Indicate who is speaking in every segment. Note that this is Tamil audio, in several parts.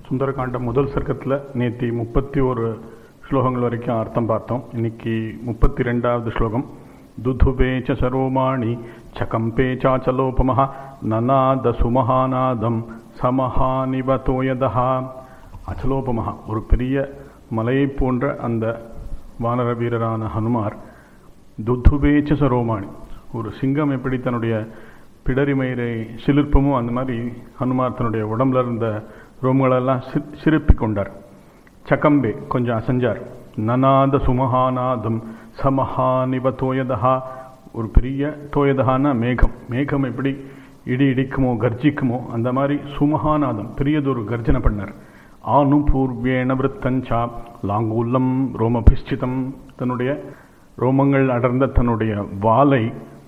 Speaker 1: சுந்தரகாண்டம் முதல் சர்க்கத்தில் நேற்று 31 ஸ்லோகங்கள் வரைக்கும் அர்த்தம் பார்த்தோம். இன்னைக்கு 32வது ஸ்லோகம். துதுபேச்ச சரோமாணி சகம்பே சாச்சலோபமஹ நநாத சுமஹாநாதம் சமஹானிவதோயதஹா. அச்சலோபமஹா, ஒரு பெரிய மலையை போன்ற அந்த வானர வீரரான ஹனுமார் துதுபேச்ச சரோமாணி, ஒரு சிங்கம் எப்படி தன்னுடைய பிடரிமயிரை சிலிர்ப்பமோ அந்த மாதிரி ஹனுமார் தன்னுடைய உடம்புல இருந்த ரோமங்களெல்லாம் சிரிப்பி கொண்டார். சகம்பே, கொஞ்சம் அசைஞ்சார். நநாத சுமஹாநாதம் சமஹானிவ தோயதஹா, ஒரு பெரிய தோயதஹான மேகம், மேகம் எப்படி இடி இடிக்குமோ கர்ஜிக்குமோ அந்த மாதிரி சுமஹாநாதம் பெரியதொரு கர்ஜனை பண்ணார். ஆனுபூர்வேண விருத்தஞ்சா லாங்கூலம் ரோமபிஷ்டிதம், தன்னுடைய ரோமங்கள் அடர்ந்த தன்னுடைய வாளை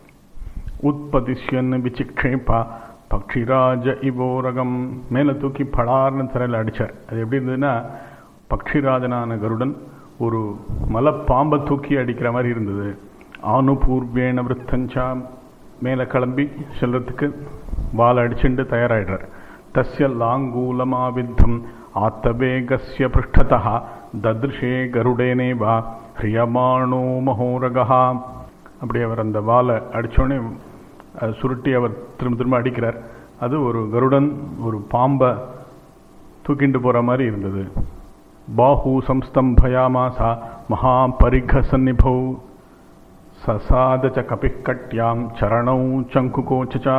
Speaker 1: உத்பதிஷ்யன் விசிக்ஷேபா பக்ஷிராஜ இவோரகம், மேலே தூக்கி படார்னு தரையில் அடித்தார். அது எப்படி இருந்ததுன்னா, பக்ஷிராஜனான கருடன் ஒரு மலைப்பாம்பை தூக்கி அடிக்கிற மாதிரி இருந்தது. ஆனுபூர்வேண விருத்தஞ்சா, மேலே கிளம்பி செல்றதுக்கு வாழை அடிச்சுட்டு தயாராகிடுறார். தஸ்ய லாங்கூலமாவித்தம் ஆத்தவேகஸ்ய பிருஷ்டதா தத்ருஷே கருடேனேவா ஹிரியமானோ மகோரகா. அப்படி அவர் அந்த வாழை அடித்தோடனே அதை சுருட்டி அவர் திரும்ப திரும்ப அடிக்கிறார். அது ஒரு கருடன் ஒரு பாம்பை தூக்கிண்டு போகிற மாதிரி இருந்தது. பாஹூ சம்ஸ்தம்பயாமாசா மகா பரிக சந்நிபௌ சசாதச்ச கபிக்கட்யாம் சரணௌ சங்குகோச்சா.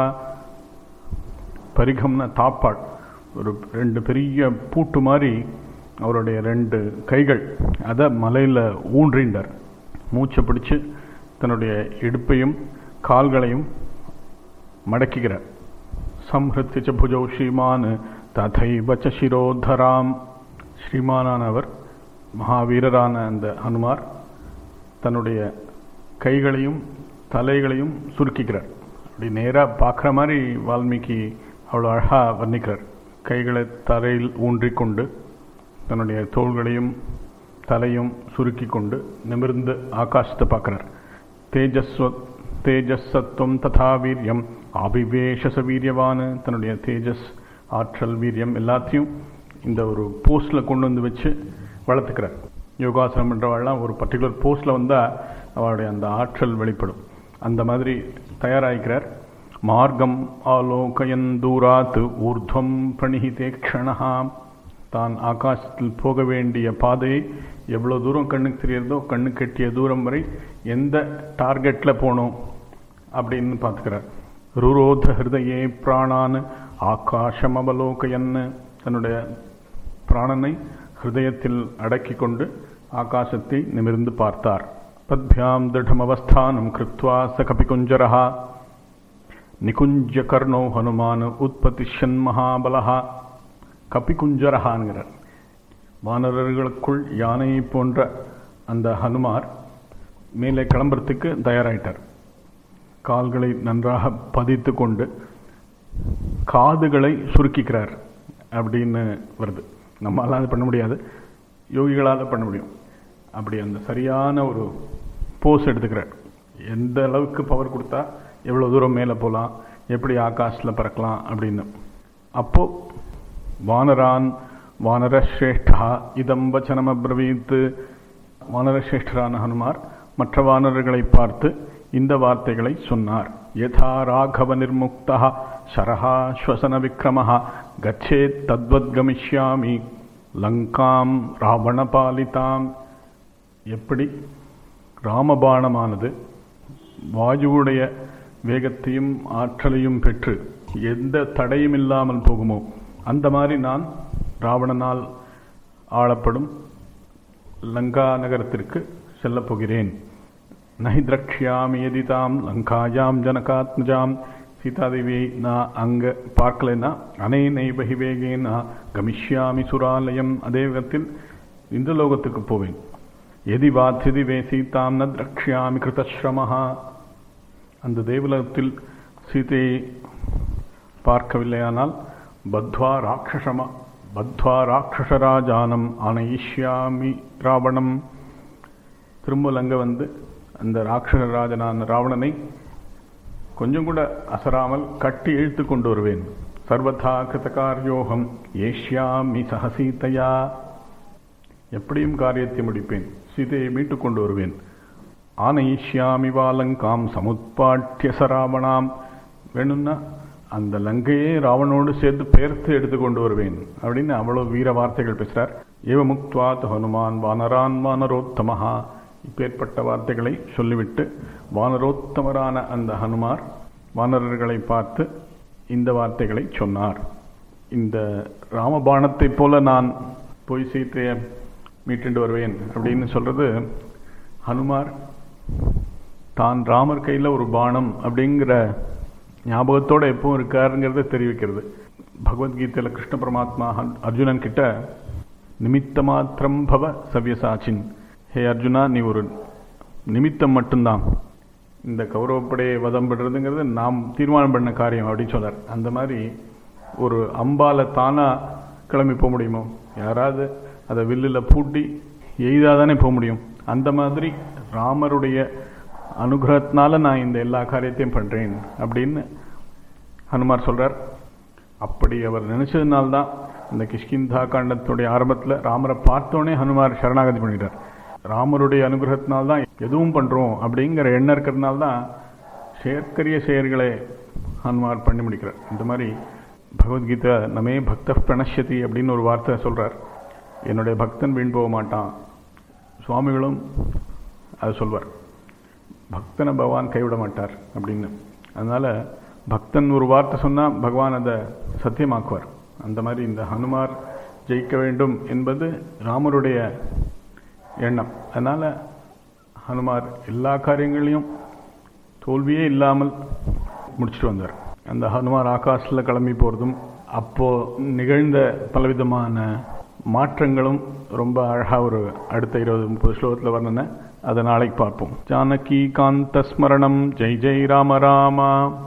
Speaker 1: பரிகம்னா தாப்பாள், ஒரு 2 பெரிய பூட்டு மாதிரி அவருடைய 2 கைகள், அதை மலையில் ஊன்றிண்டார். மூச்சை பிடிச்சு தன்னுடைய இடுப்பையும் கால்களையும் மடக்குகிறார். சம்ஹிருத்திச்ச புஜௌ ஸ்ரீமான் ததைவச்ச சிரோதராம். ஸ்ரீமானானவர் மகாவீரரான அந்த ஹனுமார் தன்னுடைய கைகளையும் தலைகளையும் சுருக்கிக்கிறார். அப்படி நேராக பார்க்குற மாதிரி வால்மீகி அவ்வளோ அழகாக வர்ணிக்கிறார். கைகளை தரையில் ஊன்றிக்கொண்டு தன்னுடைய தோள்களையும் தலையும் சுருக்கி கொண்டு நிமிர்ந்து ஆகாசத்தை பார்க்குறார். தேஜஸ்ஸத்வம் ததா வீரியம் அபிவேஷச வீரியவான், தன்னுடைய தேஜஸ் ஆற்றல் வீரியம் எல்லாத்தையும் இந்த ஒரு போஸ்டில் கொண்டு வந்து வச்சு வளர்த்துக்கிறார். யோகாசனம் பண்ணுறவாள்லாம் ஒரு பர்டிகுலர் போஸ்டில் வந்தால் அவளுடைய அந்த ஆற்றல் வெளிப்படும். அந்த மாதிரி தயாராகிக்கிறார். மார்க்கம் ஆலோகயன் தூராத் ஊர்துவம் பிரணிஹிதே க்ஷணஹா, தான் ஆகாசத்தில் போக வேண்டிய பாதையை எவ்வளோ தூரம் கண்ணுக்கு தெரியறதோ கண்ணு கெட்டிய தூரம் வரை எந்த டார்கெட்டில் போகணும் அப்படின்னு பார்த்துக்கிறார். ருரோத ஹிருதயே பிராணான் ஆகாஷம் அவலோகயன்னு, தன்னுடைய பிராணனை ஹிருதயத்தில் அடக்கி கொண்டு ஆகாசத்தை நிமிர்ந்து பார்த்தார். பத்பியாம் திருடம் அவஸ்தானம் கிருத்வா ச கபிகுஞ்சரஹா நிகுஞ்ச கர்ணோ ஹனுமான் உத்பதிஷன் மகாபலஹா. கபிகுஞ்சரஹான்கிறார். வானரர்களுக்குள் யானையை போன்ற அந்த ஹனுமார் மேலே கிளம்புறதுக்கு தயாராயிட்டார். கால்களை நன்றாக பதித்து கொண்டு காதுகளை சுருக்கிக்கிறார் அப்படின்னு வருது. நம்மளால் அது பண்ண முடியாது, யோகிகளால் பண்ண முடியும். அப்படி அந்த சரியான ஒரு போஸ் எடுத்துக்கிறார். எந்த அளவுக்கு பவர் கொடுத்தா எவ்வளோ தூரம் மேலே போகலாம், எப்படி ஆகாஷில் பறக்கலாம் அப்படின்னு. அப்போது வானரான் வானரஸ்ரேஷ்டா இதம் வச்சனம் அப்ரவீத், வானரஸ்ரேஷ்டரான ஹனுமார் மற்ற வானரர்களை பார்த்து இந்த வார்த்தைகளை சொன்னார். யதா ராகவ நிர்முக்தா சரஹா ஸ்வசன விக்ரமஹா கச்சேத் தத்வத் கமிஷ்யாமி லங்காம் ராவணபாலிதாம். எப்படி ராமபாணமானது வாயுவுடைய வேகத்தையும் ஆற்றலையும் பெற்று எந்த தடையும் இல்லாமல் போகுமோ அந்த மாதிரி நான் ராவணனால் ஆளப்படும் லங்கா நகரத்திற்கு செல்லப் போகிறேன். நஹி திரக்ஷ்யாமி எதிதாம் லங்காயாம் ஜனகாத்மஜாம், சீதாதேவியை நான் அங்கே பார்க்கலைன்னா அனைநைபகி வேகேனா கமிஷ்யாமி சுராலயம், அதே விதத்தில் இந்திரலோகத்துக்கு போவேன். எதி வாத்யதி வே சீதாம் ந திரக்ஷ்யாமி கிருதஸ்ரமஹா, அந்த தேவலோகத்தில் சீதையை பார்க்கவில்லையானால் பத்வா ராட்சசராஜானம் ஆனயிஷ்யாமி ராவணம், திரும்ப லங்க வந்து அந்த ராட்சசராஜனான ராவணனை கொஞ்சம் கூட அசராமல் கட்டி இழுத்து கொண்டு வருவேன். ச சர்வதா கிருதகாரியோகம் ஏஷ்யாமி சஹசீதையா. எப்படியும் காரியத்தை முடிப்பேன், சீதையை மீட்டு கொண்டு வருவேன். ஆனைஷ்யாமி வாலங்காம் சமுத்பாட்டிய சராவணாம். வேணும்னா அந்த லங்கையே ராவணோடு சேர்த்து பெயர்த்து எடுத்து கொண்டு வருவேன் அப்படின்னு அவ்வளவு வீர வார்த்தைகள் பேசுறார். ஏவ முக்துவாத் ஹனுமான் வானரான் வானரோத்தமஹா. இப்பேற்பட்ட வார்த்தைகளை சொல்லிவிட்டு வானரோத்தமரான அந்த ஹனுமார் வானரர்களை பார்த்து இந்த வார்த்தைகளை சொன்னார். இந்த ராமபாணத்தை போல நான் போய் சீத்தையை மீட்டு வருவேன் அப்படின்னு சொல்றது, ஹனுமார் தான் ராமர் கையில் ஒரு பானம் அப்படிங்கிற ஞாபகத்தோடு எப்பவும் இருக்காருங்கிறத தெரிவிக்கிறது. பகவத்கீதையில் கிருஷ்ண பரமாத்மா அர்ஜுனன் கிட்ட நிமித்த மாத்திரம் பவ சவ்யசாச்சின், ஹே அர்ஜுனா நீ ஒரு நிமித்தம் மட்டும்தான், இந்த கௌரவப்படையை வதம் பண்ணுறதுங்கிறது நாம் தீர்மானம் பண்ண காரியம் அப்படின்னு சொன்னார். அந்த மாதிரி ஒரு அம்பால தானா கிளம்பி போக முடியுமோ? யாராவது அதை வில்லில் பூட்டி எய்தாதானே போக முடியும். அந்த மாதிரி ராமருடைய அனுகிரகத்தினால நான் இந்த எல்லா காரியத்தையும் பண்ணுறேன் அப்படின்னு ஹனுமார் சொல்கிறார். அப்படி அவர் நினைச்சதுனால்தான் இந்த கிஷ்கிந்தா காண்டத்துடைய ஆரம்பத்தில் ராமரை பார்த்தோன்னே ஹனுமார் சரணாகதி பண்ணிட்டார். ராமருடைய அனுகிரகத்தினால்தான் எதுவும் பண்ணுறோம் அப்படிங்கிற எண்ணம் இருக்கிறதுனால்தான் செயற்கரிய செயல்களை ஹனுமார் பண்ணி முடிக்கிறார். இந்த மாதிரி பகவத்கீதை நமே பக்த பிரணஷ்யதி அப்படின்னு ஒரு வார்த்தை சொல்கிறார். என்னுடைய பக்தன் வீண் போக மாட்டான். சுவாமிகளும் அது சொல்வார், பக்தனை பகவான் கைவிட மாட்டார் அப்படின்னு. அதனால் பக்தன் ஒரு வார்த்தை சொன்னால் பகவான் அதை சத்தியமாக்குவார். அந்த மாதிரி இந்த ஹனுமார் ஜெயிக்க வேண்டும் என்பது ராமருடைய எண்ணம். அதனால் ஹனுமார் எல்லா காரியங்களையும் தோல்வியே இல்லாமல் முடிச்சுட்டு வந்தார். அந்த ஹனுமார் ஆகாசில் கிளம்பி போகிறதும் அப்போது நிகழ்ந்த பலவிதமான மாற்றங்களும் ரொம்ப அழகாக ஒரு அடுத்த 20-30 ஸ்லோகத்தில் வர்ணனை. அதை நாளைக்கு பார்ப்போம். ஜானகி காந்த ஸ்மரணம். ஜெய் ஜெய் ராம ராமா.